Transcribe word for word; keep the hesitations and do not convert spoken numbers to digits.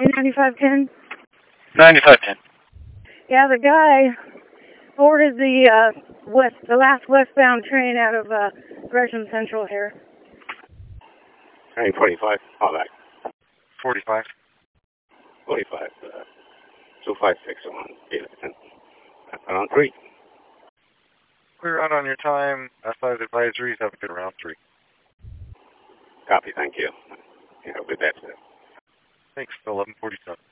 ninety-five ten? ninety-five ten. Yeah, the guy boarded the uh, west, the last westbound train out of uh, Gresham Central here. nine forty-five, call back. forty-five. forty-five, uh, two five six on Davidson. Around three. Clear out on your time. Outside advisories, have a good round three. Copy, thank you. You have a good day, sir. Thanks, eleven forty-seven.